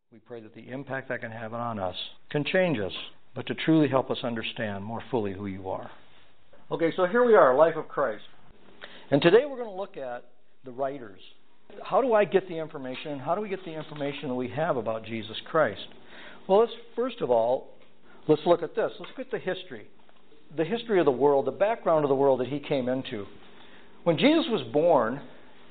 We pray that the impact that can have on us can change us, but to truly help us understand more fully who you are. Okay, so here we are, Life of Christ. And today we're going to look at the writers. How do I get the information? How do we get the information that we have about Jesus Christ? Well, first of all, let's look at this. Let's look at the history. The history of the world, the background of the world that he came into. When Jesus was born,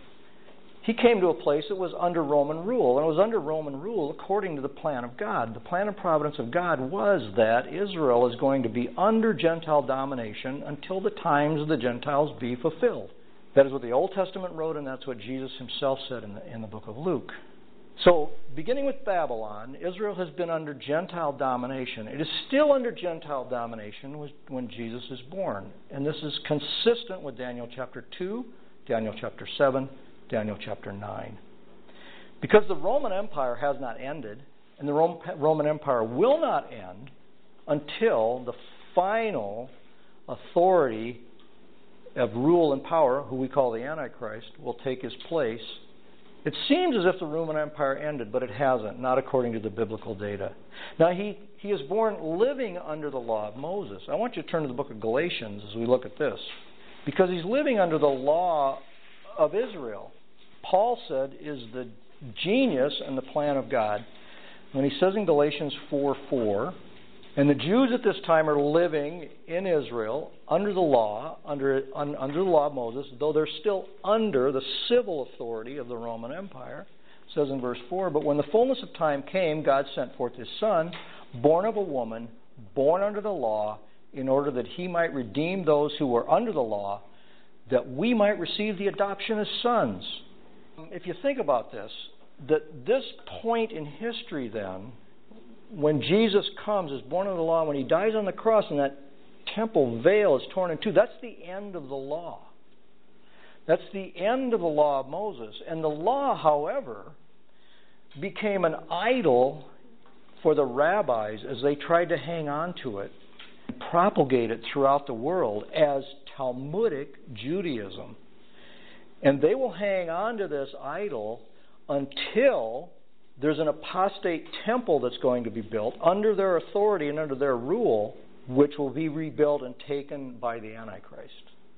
he came to a place that was under Roman rule. And it was under Roman rule according to the plan of God. The plan and providence of God was that Israel is going to be under Gentile domination until the times of the Gentiles be fulfilled. That is what the Old Testament wrote, and that's what Jesus himself said in the book of Luke. So, beginning with Babylon, Israel has been under Gentile domination. It is still under Gentile domination when Jesus is born. And this is consistent with Daniel chapter 2, Daniel chapter 7, Daniel chapter 9. Because the Roman Empire has not ended, and the Roman Empire will not end until the final authority of rule and power, who we call the Antichrist, will take his place. It seems as if the Roman Empire ended, but it hasn't, not according to the biblical data. Now, he is born living under the law of Moses. I want you to turn to the book of Galatians as we look at this. Because he's living under the law of Israel. Paul said is the genius and the plan of God. When he says in Galatians 4:4, and the Jews at this time are living in Israel under the law, under the law of Moses, though they're still under the civil authority of the Roman Empire. It says in verse 4, but when the fullness of time came, God sent forth his Son, born of a woman, born under the law, in order that he might redeem those who were under the law, that we might receive the adoption as sons. If you think about this, that this point in history then, when Jesus comes, is born under the law, when he dies on the cross and that temple veil is torn in two, that's the end of the law. That's the end of the law of Moses. And the law, however, became an idol for the rabbis as they tried to hang on to it and propagate it throughout the world as Talmudic Judaism. And they will hang on to this idol until there's an apostate temple that's going to be built under their authority and under their rule, which will be rebuilt and taken by the Antichrist.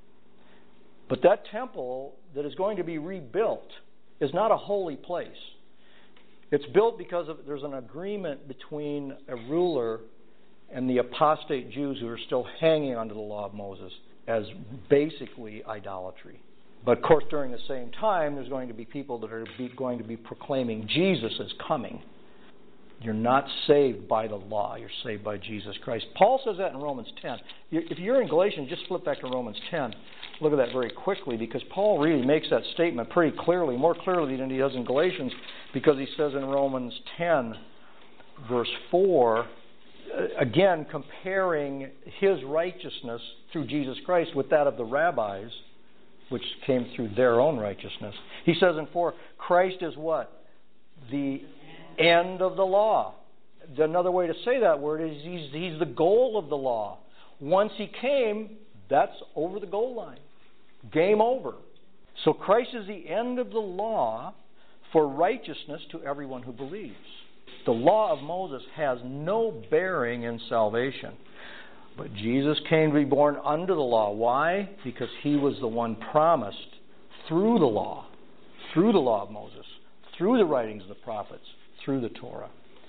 But that temple that is going to be rebuilt is not a holy place. It's built because there's an agreement between a ruler and the apostate Jews who are still hanging under the law of Moses as basically idolatry. But of course, during the same time, there's going to be people that are going to be proclaiming Jesus is coming. You're not saved by the law. You're saved by Jesus Christ. Paul says that in Romans 10. If you're in Galatians, just flip back to Romans 10. Look at that very quickly, because Paul really makes that statement pretty clearly, more clearly than he does in Galatians, because he says in Romans 10, verse 4, again, comparing his righteousness through Jesus Christ with that of the rabbis, which came through their own righteousness. He says in 4, Christ is what? The end of the law. Another way to say that word is he's the goal of the law. Once he came, that's over the goal line. Game over. So Christ is the end of the law for righteousness to everyone who believes. The law of Moses has no bearing in salvation. But Jesus came to be born under the law. Why? Because he was the one promised through the law of Moses, through the writings of the prophets, through the Torah.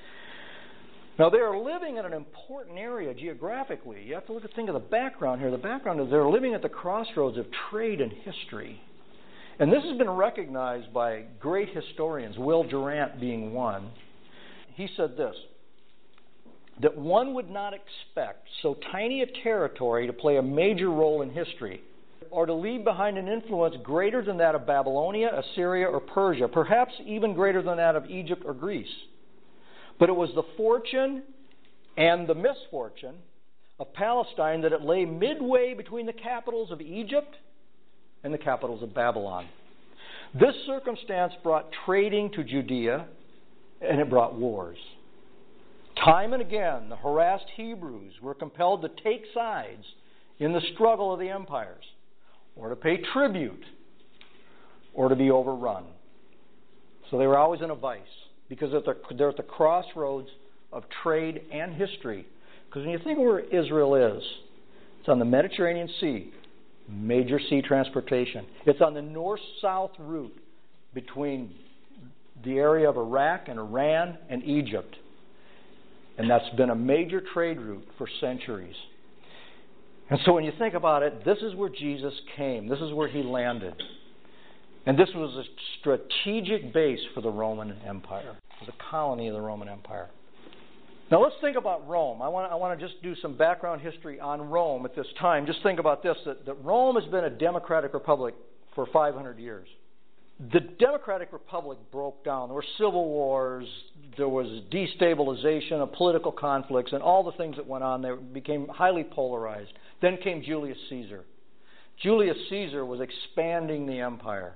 Now, they are living in an important area geographically. You have to think of the background here. The background is they're living at the crossroads of trade and history. And this has been recognized by great historians, Will Durant being one. He said this, that one would not expect so tiny a territory to play a major role in history, or to leave behind an influence greater than that of Babylonia, Assyria, or Persia, perhaps even greater than that of Egypt or Greece. But it was the fortune and the misfortune of Palestine that it lay midway between the capitals of Egypt and the capitals of Babylon. This circumstance brought trading to Judea, and it brought wars. Time and again, the harassed Hebrews were compelled to take sides in the struggle of the empires, or to pay tribute, or to be overrun. So they were always in a vice. because they're at the crossroads of trade and history. Because when you think of where Israel is, it's on the Mediterranean Sea, major sea transportation. It's on the north-south route between the area of Iraq and Iran and Egypt. And that's been a major trade route for centuries. And so when you think about it, this is where Jesus came. This is where he landed. And this was a strategic base for the Roman Empire. It was a colony of the Roman Empire. Now let's think about Rome. I want to just do some background history on Rome at this time. Just think about this, that Rome has been a democratic republic for 500 years. The democratic republic broke down. There were civil wars, there was destabilization of political conflicts, and all the things that went on there became highly polarized. Then came Julius Caesar. Julius Caesar was expanding the empire.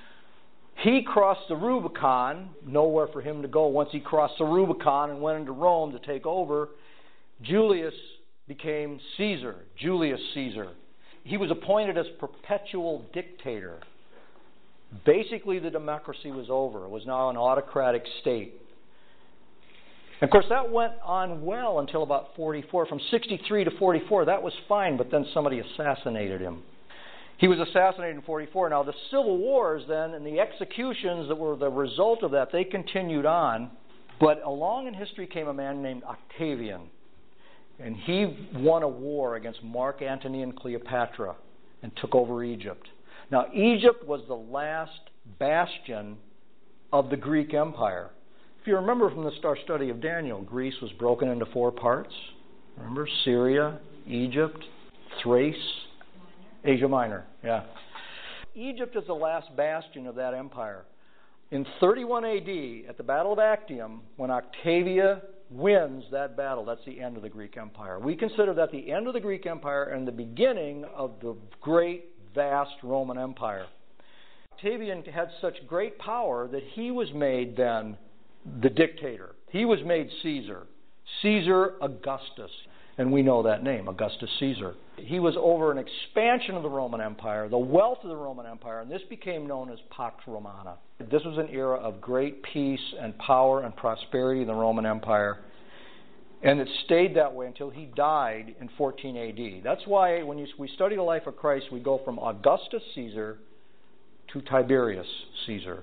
He crossed the Rubicon, nowhere for him to go. Once he crossed the Rubicon and went into Rome to take over, Julius became Caesar, Julius Caesar. He was appointed as perpetual dictator. Basically, the democracy was over. It was now an autocratic state. And of course, that went on well until about 44. From 63 to 44, that was fine, but then somebody assassinated him. He was assassinated in 44. Now, the civil wars then and the executions that were the result of that, they continued on. But along in history came a man named Octavian. And he won a war against Mark Antony and Cleopatra and took over Egypt. Now, Egypt was the last bastion of the Greek Empire. If you remember from our study of Daniel, Greece was broken into 4 parts. Remember? Syria, Egypt, Thrace, Asia Minor. Yeah. Egypt is the last bastion of that empire. In 31 A.D., at the Battle of Actium, when Octavia wins that battle, that's the end of the Greek Empire. We consider that the end of the Greek Empire and the beginning of the great, vast Roman Empire. Octavian had such great power that he was made then the dictator. He was made Caesar. Caesar Augustus. And we know that name, Augustus Caesar. He was over an expansion of the Roman Empire, the wealth of the Roman Empire, and this became known as Pax Romana. This was an era of great peace and power and prosperity in the Roman Empire. And it stayed that way until he died in 14 A.D. That's why when we study the life of Christ, we go from Augustus Caesar to Tiberius Caesar.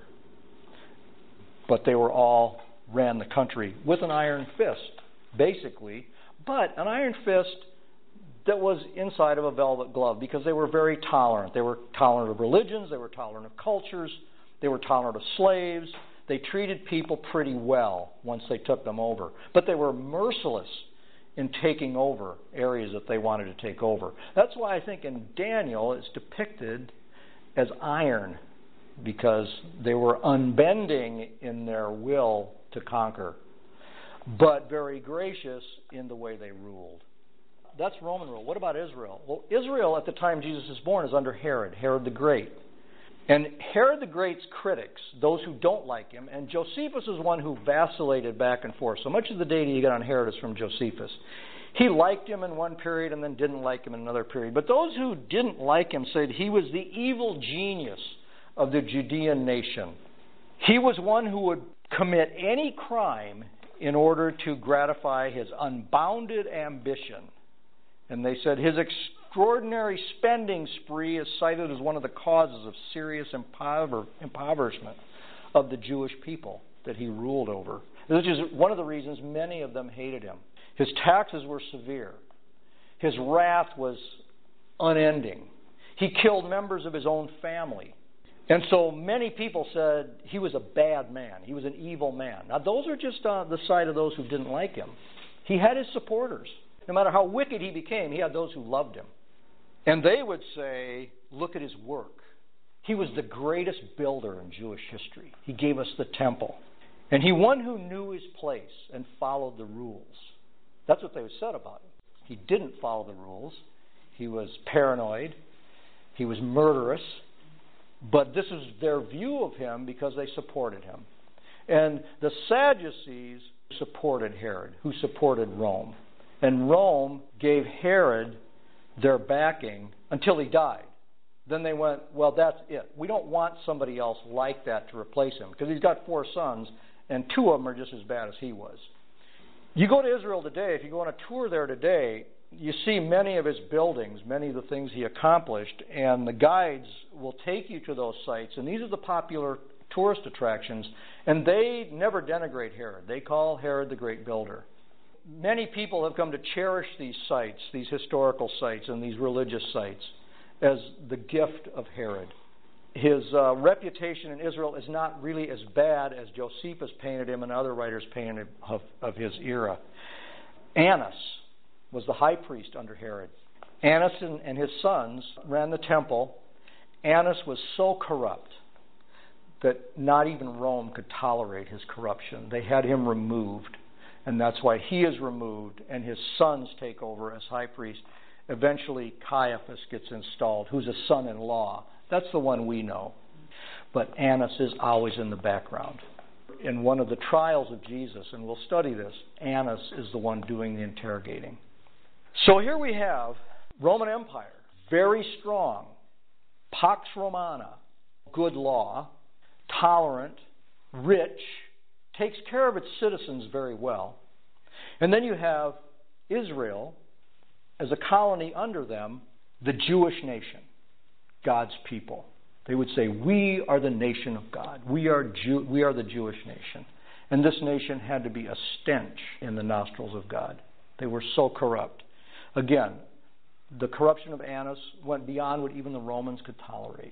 But they were all ran the country with an iron fist, basically. But an iron fist that was inside of a velvet glove because they were very tolerant. They were tolerant of religions. They were tolerant of cultures. They were tolerant of slaves. They treated people pretty well once they took them over. But they were merciless in taking over areas that they wanted to take over. That's why I think in Daniel it's depicted as iron, because they were unbending in their will to conquer, but very gracious in the way they ruled. That's Roman rule. What about Israel? Well, Israel at the time Jesus is born is under Herod, Herod the Great. And Herod the Great's critics, those who don't like him, and Josephus is one who vacillated back and forth. So much of the data you get on Herod is from Josephus. He liked him in one period and then didn't like him in another period. But those who didn't like him said he was the evil genius of the Judean nation. He was one who would commit any crime in order to gratify his unbounded ambition. And they said his extraordinary spending spree is cited as one of the causes of serious impoverishment of the Jewish people that he ruled over. Which is one of the reasons many of them hated him. His taxes were severe. His wrath was unending. He killed members of his own family. And so many people said he was a bad man. He was an evil man. Now, those are just on the side of those who didn't like him. He had his supporters. No matter how wicked he became, he had those who loved him. And they would say, look at his work. He was the greatest builder in Jewish history. He gave us the temple. And he one who knew his place and followed the rules. That's what they said about him. He didn't follow the rules. He was paranoid. He was murderous. But this is their view of him because they supported him. And the Sadducees supported Herod, who supported Rome. And Rome gave Herod their backing until he died. Then they went, well, that's it. We don't want somebody else like that to replace him, because he's got 4 sons, and 2 of them are just as bad as he was. You go to Israel today, if you go on a tour there today, you see many of his buildings, many of the things he accomplished, and the guides will take you to those sites, and these are the popular tourist attractions, and they never denigrate Herod. They call Herod the Great Builder. Many people have come to cherish these sites, these historical sites and these religious sites, as the gift of Herod. His reputation in Israel is not really as bad as Josephus painted him and other writers painted him of his era. Annas was the high priest under Herod. Annas and his sons ran the temple. Annas was so corrupt that not even Rome could tolerate his corruption. They had him removed, and that's why he is removed, and his sons take over as high priest. Eventually, Caiaphas gets installed, who's a son-in-law. That's the one we know. But Annas is always in the background. In one of the trials of Jesus, and we'll study this, Annas is the one doing the interrogating. So here we have Roman Empire, very strong, Pax Romana, good law, tolerant, rich, takes care of its citizens very well. And then you have Israel as a colony under them, the Jewish nation, God's people. They would say, we are the nation of God. We are the Jewish nation. And this nation had to be a stench in the nostrils of God. They were so corrupt. Again, the corruption of Annas went beyond what even the Romans could tolerate.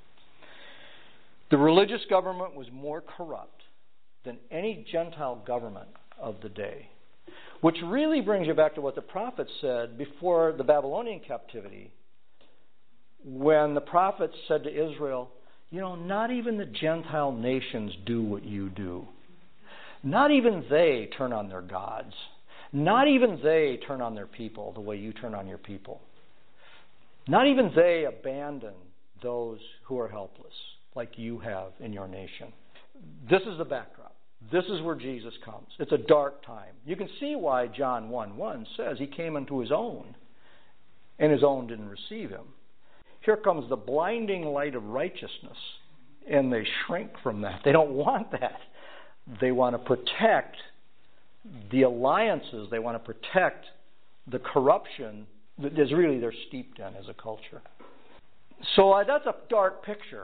The religious government was more corrupt than any Gentile government of the day. Which really brings you back to what the prophet said before the Babylonian captivity, when the prophet said to Israel, not even the Gentile nations do what you do. Not even they turn on their gods. Not even they turn on their people the way you turn on your people. Not even they abandon those who are helpless, like you have in your nation. This is the backdrop. This is where Jesus comes. It's a dark time. You can see why John 1:1 says he came unto his own, and his own didn't receive him. Here comes the blinding light of righteousness, and they shrink from that. They don't want that. They want to protect the alliances. They want to protect the corruption that is really they're steeped in as a culture. So that's a dark picture,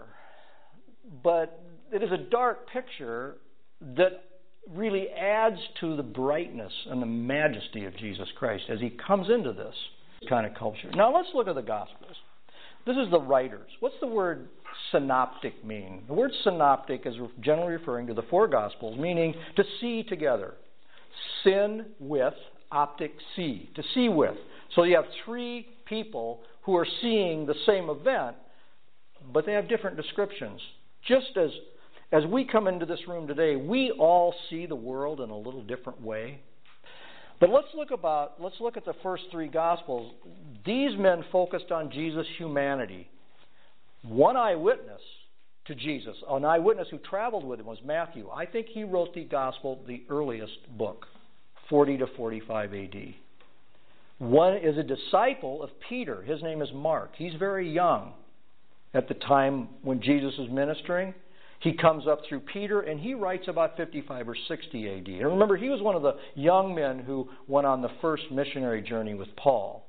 but it is a dark picture that really adds to the brightness and the majesty of Jesus Christ as he comes into this kind of culture. Now let's look at the Gospels. This is the writers. What's the word synoptic mean? The word synoptic is generally referring to the 4 Gospels, meaning to see together. Syn with, optic, see. To see with. So you have 3 people who are seeing the same event, but they have different descriptions. Just as we come into this room today, we all see the world in a little different way. But let's look at the first 3 Gospels. These men focused on Jesus' humanity. One eyewitness to Jesus, an eyewitness who traveled with him, was Matthew. I think he wrote the Gospel, the earliest book, 40 to 45 A.D. One is a disciple of Peter. His name is Mark. He's very young at the time when Jesus is ministering. He comes up through Peter, and he writes about 55 or 60 A.D. And remember, he was one of the young men who went on the first missionary journey with Paul.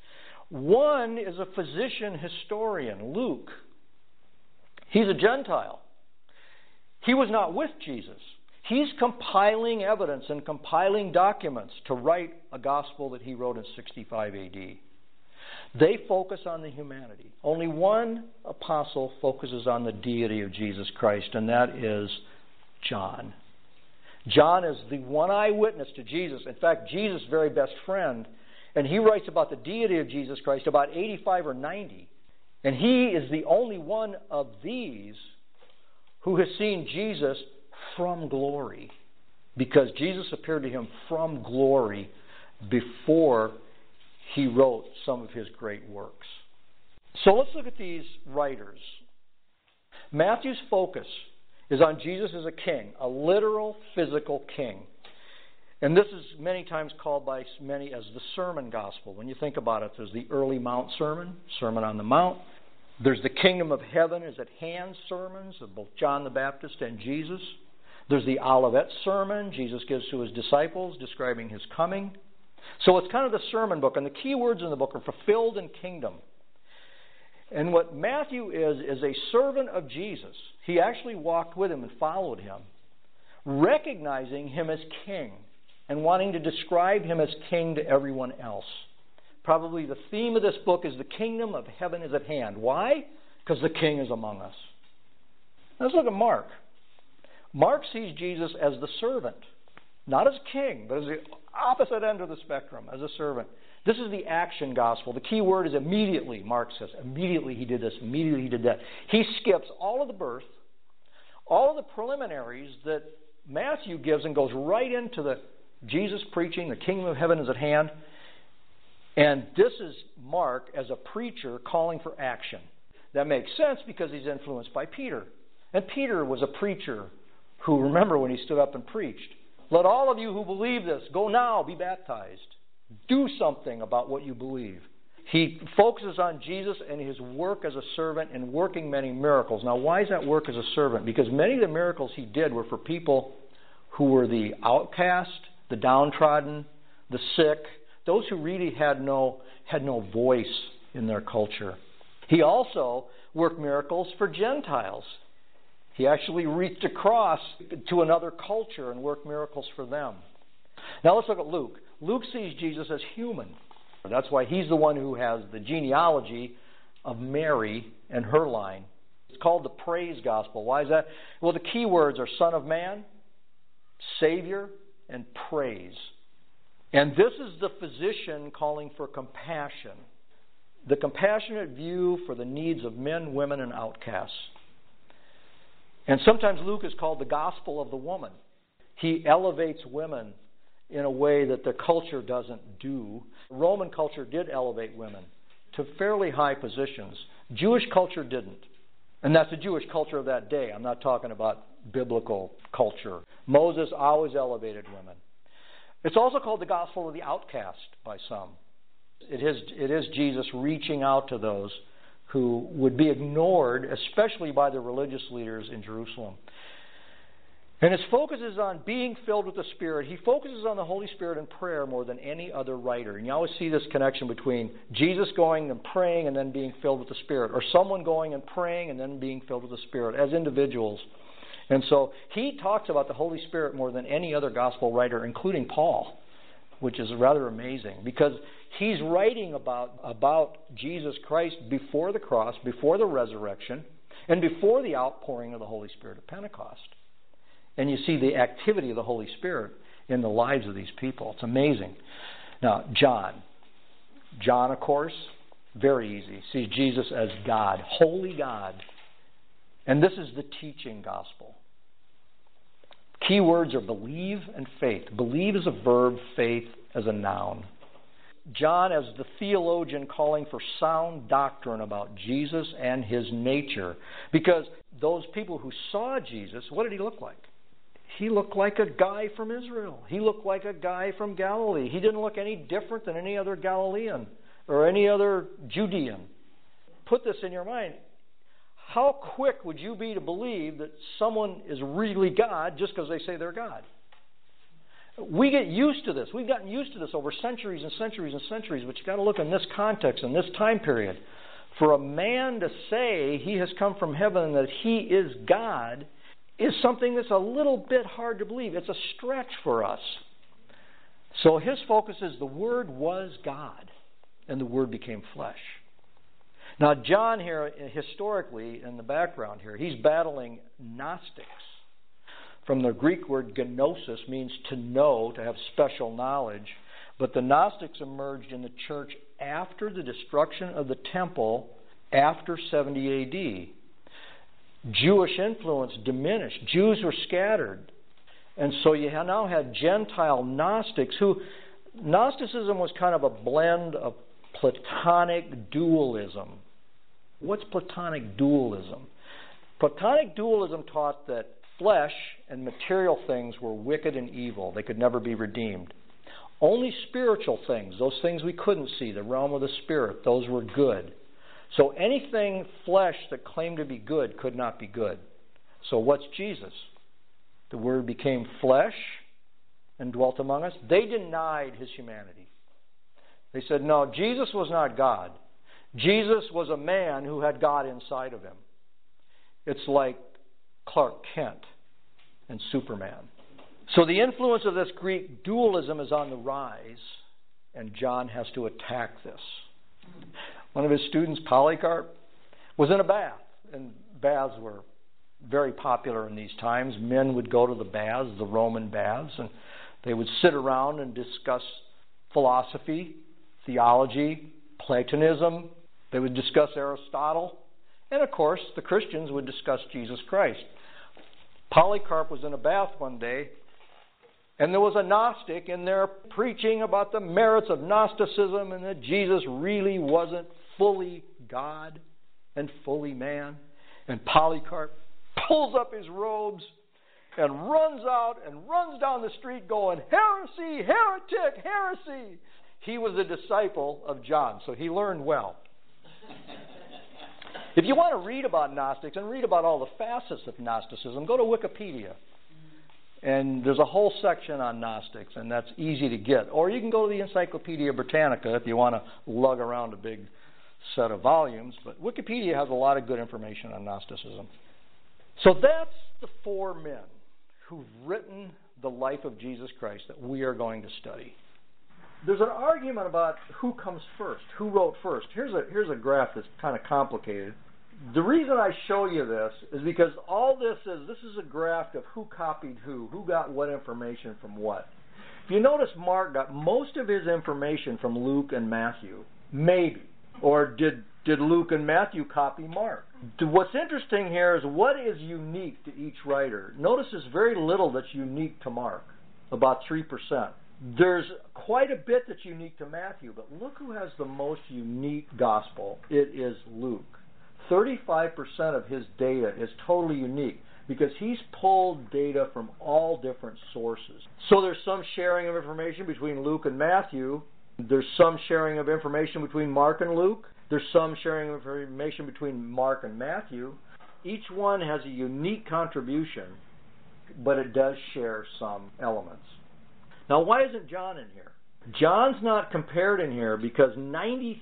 One is a physician historian, Luke. He's a Gentile. He was not with Jesus. He's compiling evidence and compiling documents to write a gospel that he wrote in 65 A.D. They focus on the humanity. Only one apostle focuses on the deity of Jesus Christ, and that is John. John is the one eyewitness to Jesus. In fact, Jesus' very best friend, and he writes about the deity of Jesus Christ about 85 or 90. And he is the only one of these who has seen Jesus from glory, because Jesus appeared to him from glory before he wrote some of his great works. So let's look at these writers. Matthew's focus is on Jesus as a king, a literal, physical king. And this is many times called by many as the sermon gospel. When you think about it, there's the early Mount Sermon, Sermon on the Mount. There's the kingdom of heaven is at hand sermons of both John the Baptist and Jesus. There's the Olivet Sermon Jesus gives to his disciples describing his coming. So it's kind of the sermon book, and the key words in the book are fulfilled and kingdom. And what Matthew is a servant of Jesus. He actually walked with him and followed him, recognizing him as king and wanting to describe him as king to everyone else. Probably the theme of this book is the kingdom of heaven is at hand. Why? Because the king is among us. Let's look at Mark. Mark sees Jesus as the servant, not as king, but as the opposite end of the spectrum, as a servant. This is the action gospel. The key word is immediately, Mark says. Immediately he did this, immediately he did that. He skips all of the birth, all of the preliminaries that Matthew gives, and goes right into the Jesus preaching, the kingdom of heaven is at hand. And this is Mark as a preacher calling for action. That makes sense because he's influenced by Peter. And Peter was a preacher who, remember when he stood up and preached, let all of you who believe this go now, be baptized. Do something about what you believe. He focuses on Jesus and his work as a servant and working many miracles. Now, why is that work as a servant? Because many of the miracles he did were for people who were the outcast, the downtrodden, the sick, those who really had no voice in their culture. He also worked miracles for Gentiles. He actually reached across to another culture and worked miracles for them. Now let's look at Luke. Luke sees Jesus as human. That's why he's the one who has the genealogy of Mary and her line. It's called the praise gospel. Why is that? Well, the key words are Son of Man, Savior, and praise. And this is the physician calling for compassion. The compassionate view for the needs of men, women, and outcasts. And sometimes Luke is called the gospel of the woman. He elevates women in a way that the culture doesn't do. Roman culture did elevate women to fairly high positions. Jewish culture didn't. And that's the Jewish culture of that day. I'm not talking about biblical culture. Moses always elevated women. It's also called the gospel of the outcast by some. It is Jesus reaching out to those who would be ignored, especially by the religious leaders in Jerusalem. And his focus is on being filled with the Spirit. He focuses on the Holy Spirit and prayer more than any other writer. And you always see this connection between Jesus going and praying and then being filled with the Spirit, or someone going and praying and then being filled with the Spirit as individuals. And so he talks about the Holy Spirit more than any other gospel writer, including Paul, which is rather amazing because he's writing about Jesus Christ before the cross, before the resurrection, and before the outpouring of the Holy Spirit at Pentecost. And you see the activity of the Holy Spirit in the lives of these people. It's amazing. Now, John. John, of course, very easy. Sees Jesus as God, holy God. And this is the teaching gospel. Key words are believe and faith. Believe is a verb, faith as a noun. John as the theologian calling for sound doctrine about Jesus and his nature. Because those people who saw Jesus, what did he look like? He looked like a guy from Israel. He looked like a guy from Galilee. He didn't look any different than any other Galilean or any other Judean. Put this in your mind. How quick would you be to believe that someone is really God just because they say they're God? We get used to this. We've gotten used to this over centuries and centuries and centuries, but you've got to look in this context, in this time period. For a man to say he has come from heaven and that he is God is something that's a little bit hard to believe. It's a stretch for us. So his focus is the Word was God, and the Word became flesh. Now, John here, historically, in the background here, he's battling Gnostics. From the Greek word gnosis means to know, to have special knowledge. But the Gnostics emerged in the church after the destruction of the temple after 70 A.D. Jewish influence diminished. Jews were scattered. And so you now had Gentile Gnostics who, Gnosticism was kind of a blend of Platonic dualism. What's Platonic dualism? Platonic dualism taught that flesh and material things were wicked and evil. They could never be redeemed. Only spiritual things, those things we couldn't see, the realm of the Spirit, those were good. So anything flesh that claimed to be good could not be good. So what's Jesus? The Word became flesh and dwelt among us. They denied his humanity. They said, no, Jesus was not God. Jesus was a man who had God inside of him. It's like Clark Kent and Superman. So the influence of this Greek dualism is on the rise, and John has to attack this. One of his students, Polycarp, was in a bath, and baths were very popular in these times. Men would go to the baths, the Roman baths, and they would sit around and discuss philosophy, theology, Platonism. They would discuss Aristotle. And of course, the Christians would discuss Jesus Christ. Polycarp was in a bath one day, and there was a Gnostic in there preaching about the merits of Gnosticism and that Jesus really wasn't fully God and fully man. And Polycarp pulls up his robes and runs out and runs down the street going, heresy, heretic, heresy. He was a disciple of John, so he learned well. If you want to read about Gnostics and read about all the facets of Gnosticism, go to Wikipedia. And there's a whole section on Gnostics, and that's easy to get. Or you can go to the Encyclopedia Britannica if you want to lug around a big set of volumes. But Wikipedia has a lot of good information on Gnosticism. So that's the four men who've written the life of Jesus Christ that we are going to study. There's an argument about who comes first, who wrote first. Here's a graph that's kind of complicated. The reason I show you this is because all this is a graph of who copied who got what information from what. If you notice, Mark got most of his information from Luke and Matthew. Maybe. Or did Luke and Matthew copy Mark? What's interesting here is what is unique to each writer. Notice there's very little that's unique to Mark, about 3%. There's quite a bit that's unique to Matthew, but look who has the most unique gospel. It is Luke. 35% of his data is totally unique because he's pulled data from all different sources. So there's some sharing of information between Luke and Matthew. There's some sharing of information between Mark and Luke. There's some sharing of information between Mark and Matthew. Each one has a unique contribution, but it does share some elements. Now, why isn't John in here? John's not compared in here because 93%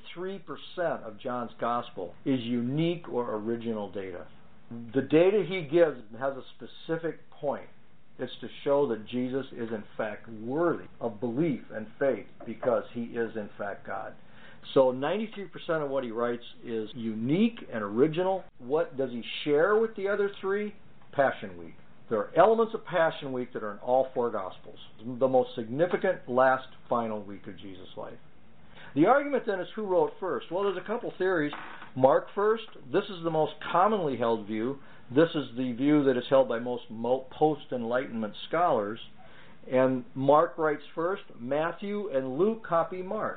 of John's gospel is unique or original data. The data he gives has a specific point. It's to show that Jesus is in fact worthy of belief and faith because he is in fact God. So 93% of what he writes is unique and original. What does he share with the other three? Passion Week. There are elements of Passion Week that are in all four Gospels. The most significant last final week of Jesus' life. The argument then is who wrote first? Well, there's a couple theories. Mark first. This is the most commonly held view. This is the view that is held by most post-Enlightenment scholars. And Mark writes first. Matthew and Luke copy Mark.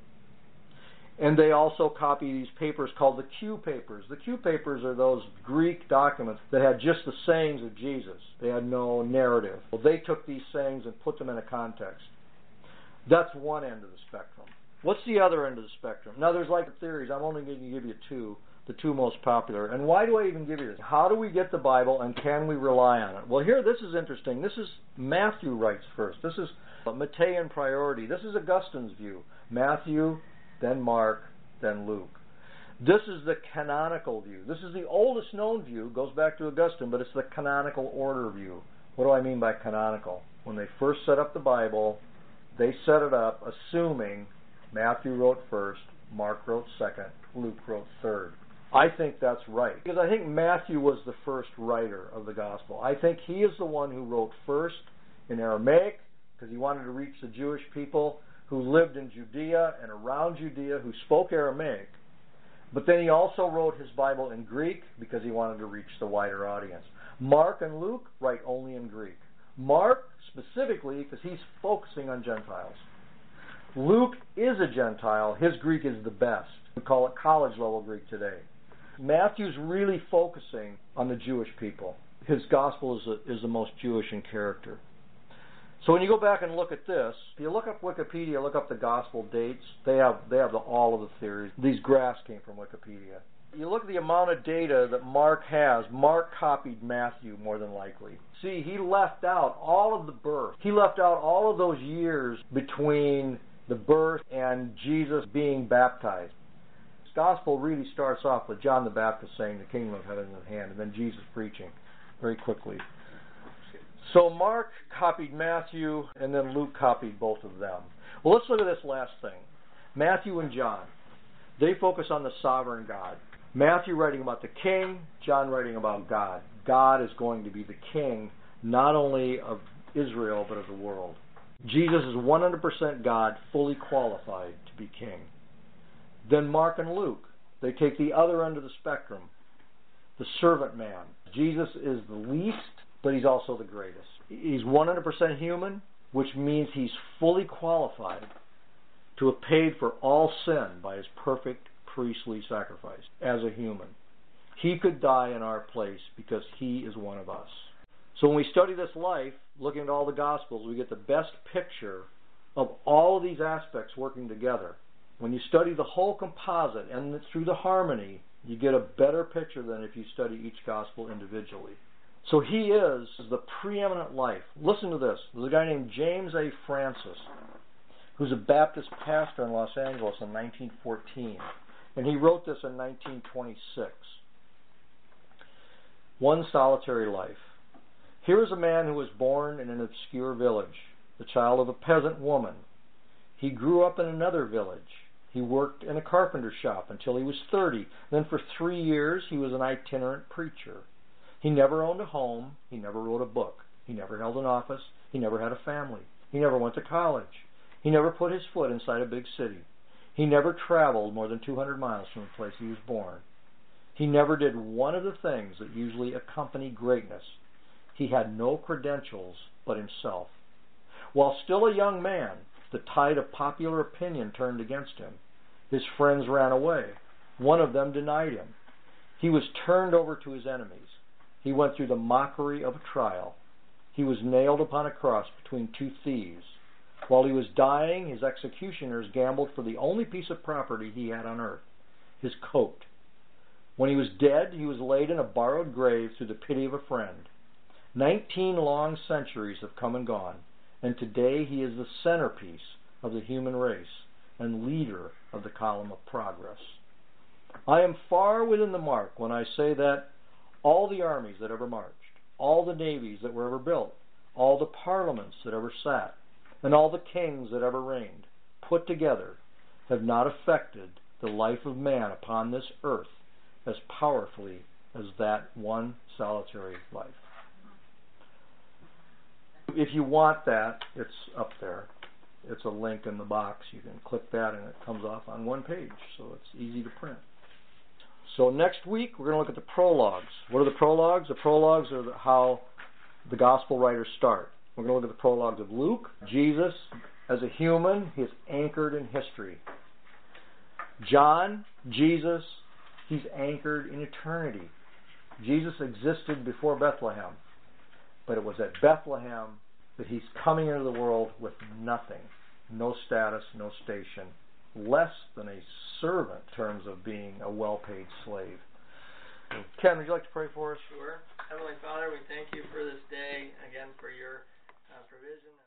And they also copy these papers called the Q papers. The Q papers are those Greek documents that had just the sayings of Jesus. They had no narrative. Well, they took these sayings and put them in a context. That's one end of the spectrum. What's the other end of the spectrum? Now, there's like theories. I'm only going to give you two, the two most popular. And why do I even give you this? How do we get the Bible, and can we rely on it? Well, here, this is interesting. This is Matthew writes first. This is Matthean priority. This is Augustine's view. Matthew, then Mark, then Luke. This is the canonical view. This is the oldest known view, goes back to Augustine, but it's the canonical order view. What do I mean by canonical? When they first set up the Bible, they set it up assuming Matthew wrote first, Mark wrote second, Luke wrote third. I think that's right, because I think Matthew was the first writer of the Gospel. I think he is the one who wrote first in Aramaic, because he wanted to reach the Jewish people who lived in Judea and around Judea, who spoke Aramaic. But then he also wrote his Bible in Greek because he wanted to reach the wider audience. Mark and Luke write only in Greek. Mark specifically because he's focusing on Gentiles. Luke is a Gentile. His Greek is the best. We call it college-level Greek today. Matthew's really focusing on the Jewish people. His gospel is the most Jewish in character. So when you go back and look at this, if you look up Wikipedia, look up the gospel dates, they have all of the theories. These graphs came from Wikipedia. You look at the amount of data that Mark has. Mark copied Matthew more than likely. See, he left out all of the birth. He left out all of those years between the birth and Jesus being baptized. This gospel really starts off with John the Baptist saying the kingdom of heaven is at hand, and then Jesus preaching very quickly. So Mark copied Matthew, and then Luke copied both of them. Well, let's look at this last thing. Matthew and John, they focus on the sovereign God. Matthew writing about the king, John writing about God. God is going to be the king, not only of Israel, but of the world. Jesus is 100% God, fully qualified to be king. Then Mark and Luke, they take the other end of the spectrum, the servant man. Jesus is the least, but he's also the greatest. He's 100% human, which means he's fully qualified to have paid for all sin by his perfect priestly sacrifice as a human. He could die in our place because he is one of us. So when we study this life, looking at all the Gospels, we get the best picture of all of these aspects working together. When you study the whole composite and through the harmony, you get a better picture than if you study each Gospel individually. So he is the preeminent life. Listen to this. There's a guy named James A. Francis, who's a Baptist pastor in Los Angeles in 1914. And he wrote this in 1926. One solitary life. Here is a man who was born in an obscure village, the child of a peasant woman. He grew up in another village. He worked in a carpenter shop until he was 30. Then for 3 years he was an itinerant preacher. He never owned a home. He never wrote a book. He never held an office. He never had a family. He never went to college. He never put his foot inside a big city. He never traveled more than 200 miles from the place he was born. He never did one of the things that usually accompany greatness. He had no credentials but himself. While still a young man, the tide of popular opinion turned against him. His friends ran away. One of them denied him. He was turned over to his enemies. He went through the mockery of a trial. He was nailed upon a cross between two thieves. While he was dying, his executioners gambled for the only piece of property he had on earth, his coat. When he was dead, he was laid in a borrowed grave through the pity of a friend. 19 long centuries have come and gone, and today he is the centerpiece of the human race and leader of the column of progress. I am far within the mark when I say that all the armies that ever marched, all the navies that were ever built, all the parliaments that ever sat, and all the kings that ever reigned, put together, have not affected the life of man upon this earth as powerfully as that one solitary life. If you want that, it's up there. It's a link in the box. You can click that and it comes off on one page, so it's easy to print. So next week, we're going to look at the prologues. What are the prologues? The prologues are how the gospel writers start. We're going to look at the prologues of Luke. Jesus, as a human, he is anchored in history. John, Jesus, he's anchored in eternity. Jesus existed before Bethlehem, but it was at Bethlehem that he's coming into the world with nothing, no status, no station, less than a servant in terms of being a well-paid slave. Ken, would you like to pray for us? Sure. Heavenly Father, we thank you for this day, again, for your provision.